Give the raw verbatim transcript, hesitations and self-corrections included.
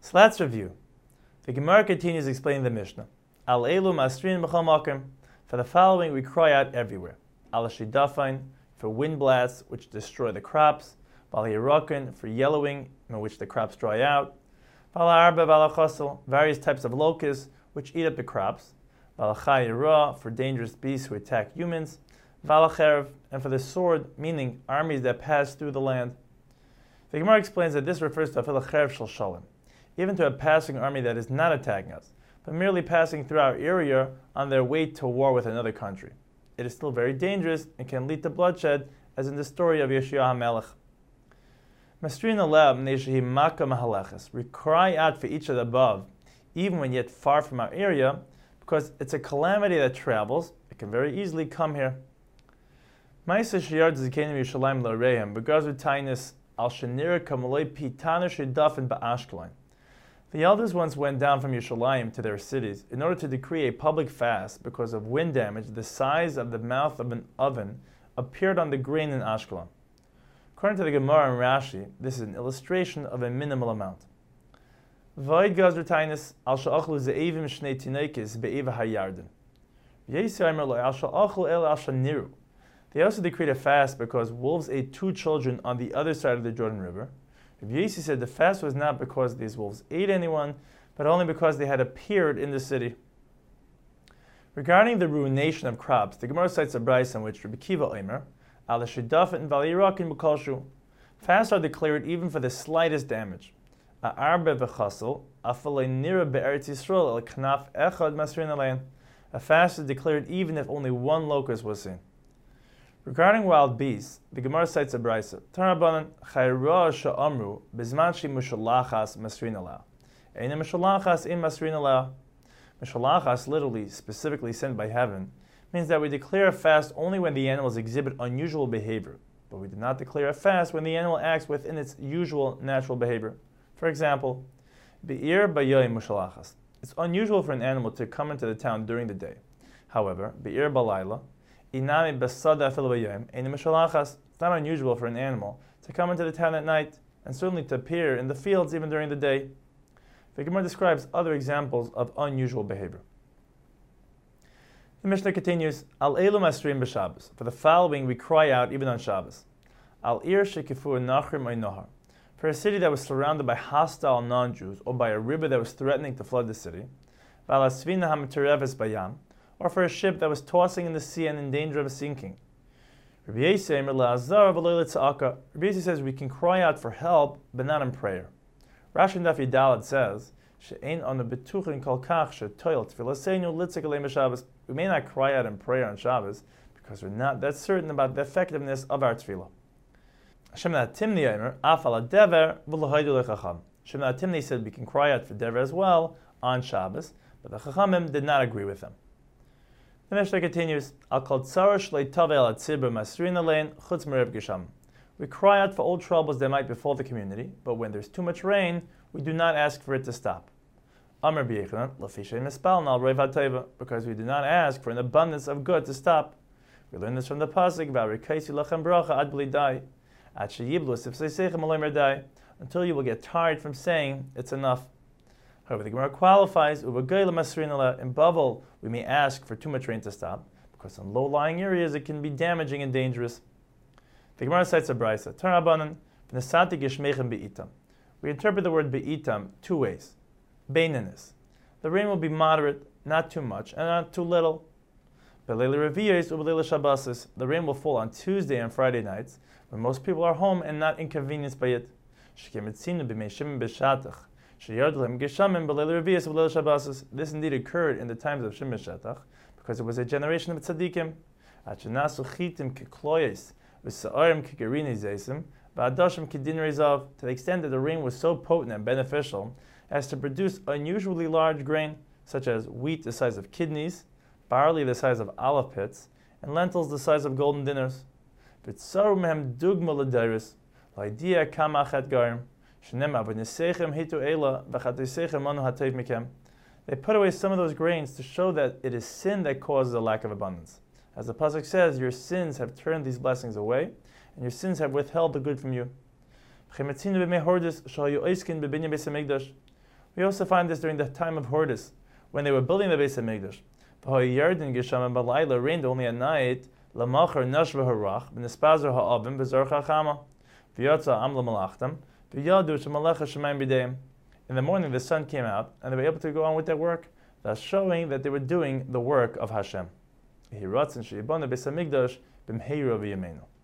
So let's review. The Gemara continues explaining the Mishnah. Al elu masrin b'chol makom. For the following we cry out everywhere. Al shidafain, for wind blasts which destroy the crops. Val yirakin, for yellowing in which the crops dry out. Val arba val chasel, various types of locusts which eat up the crops. Val chayira, for dangerous beasts who attack humans. Val cherev, and for the sword, meaning armies that pass through the land. The Gemara explains that this refers to afil cherev shel shalom, even to a passing army that is not attacking us, but merely passing through our area on their way to war with another country. It is still very dangerous and can lead to bloodshed, as in the story of Yeshua HaMelech. Masrin aleb neishehi maka mahaleches. We cry out for each of the above, even when yet far from our area, because it's a calamity that travels. It can very easily come here. Ma'aseh sheyard zikenim Yerushalayim l'oreihem begazu tainis al shenira kamaloi pitana shedafin ba'ashkelon. The elders once went down from Yerushalayim to their cities in order to decree a public fast because of wind damage the size of the mouth of an oven appeared on the grain in Ashkelon. According to the Gemara and Rashi, this is an illustration of a minimal amount. Void gazr tainis al sha'achlu ze'evim shnei tinekis be'eva hayarden. Yisrael lo al sha'achlu el al shaniru. They also decreed a fast because wolves ate two children on the other side of the Jordan River. Rabbi Yossi said the fast was not because these wolves ate anyone, but only because they had appeared in the city. Regarding the ruination of crops, the Gemara cites a brayso in which Rabbi Kiva Omer, Al Shidafet and Val Yirakin b'Kolshu, fasts are declared even for the slightest damage. A'arbe v'chasel, afalei nira be'eretz Yisrael el knaf echad masrin alein. A fast is declared even if only one locust was seen. Regarding wild beasts, the Gemara cites a brayso. Tarabanan chayra sha'amru bizman shi mushalachas masrin aleh. Eina mushalachas in masrin aleh. Mushalachas, literally, specifically sent by heaven, means that we declare a fast only when the animals exhibit unusual behavior, but we do not declare a fast when the animal acts within its usual natural behavior. For example, be'ir bayoy mushalachas. It's unusual for an animal to come into the town during the day. However, be'ir balayla, inami basada fil bayoyim, ein mushalachas. It's not unusual for an animal to come into the town at night, and certainly to appear in the fields even during the day. The Gemara describes other examples of unusual behavior. The Mishnah continues, Al elu masrim b'Shabbos. For the following we cry out even on Shabbos. Al ir shekifu nachrim ay nahar. For a city that was surrounded by hostile non-Jews, or by a river that was threatening to flood the city. Val asvina hamatereves bayam. Or for a ship that was tossing in the sea and in danger of sinking. Rabbi Yossi Omer la'azar v'lo l'tza'aka. Rabbi Yossi says we can cry out for help, but not in prayer. Rashi Daf Yudalad says, "She'ein anu betuchin kol kach she'toil tfilaseinu litzik alei b'Shabbos." We may not cry out in prayer on Shabbos because we're not that certain about the effectiveness of our tefillah. Shemna Timni Omer afal dever v'lohaydu lechacham. Shemna Timni said we can cry out for dever as well on Shabbos, but the chachamim did not agree with them. The Mishnah continues, "Al kol tzara shlei tavel atzibur masrin alein chutz merev gesham." We cry out for old troubles that might befall the community, but when there's too much rain, we do not ask for it to stop. Amar b'yechanan, l'fishay mispal nal reiv ha'teva, because we do not ask for an abundance of good to stop. We learn this from the pasuk, v'arikaisi lachem bracha ad bli dai, ad sheyiblu sifsei seichem alei merdai, until you will get tired from saying it's enough. However, the Gemara qualifies, u'b'gayla masrin ala, in Bavel, we may ask for too much rain to stop, because in low-lying areas it can be damaging and dangerous. The Gemara cites a brayso. Tarabanan, v'nesati geshmechem be'itam. We interpret the word be'itam two ways. Beinanis. The rain will be moderate, not too much, and not too little. B'leila reviyos u'b'leila shabbasis. The rain will fall on Tuesday and Friday nights, when most people are home and not inconvenienced by it. Shekemitzinu b'mei shimon b'shatach. Sheyard lehem geshamim b'leila reviyos u'b'leila shabbasis. This indeed occurred in the times of Shimon Shatach, because it was a generation of tzaddikim. Achanasu chitim kekloyes. To the extent that the rain was so potent and beneficial as to produce unusually large grain, such as wheat the size of kidneys, barley the size of olive pits, and lentils the size of golden dinners. They put away some of those grains to show that it is sin that causes a lack of abundance. As the pasuk says, your sins have turned these blessings away, and your sins have withheld the good from you. We also find this during the time of Hortus, when they were building the Beis HaMikdash. V'hoyerdin Geshama Balayla rained only at night. Lamachar Nashva Harach B'Nespazer Ha'avim B'Zor Chachama V'Yatza Amla Malachtam V'Yadu Shemalecha Shemayim B'Deim. In the morning, the sun came out, and they were able to go on with their work, thus showing that they were doing the work of Hashem. He writes in Sheibana Beis HaMikdash B'Mheira V'Yameinu.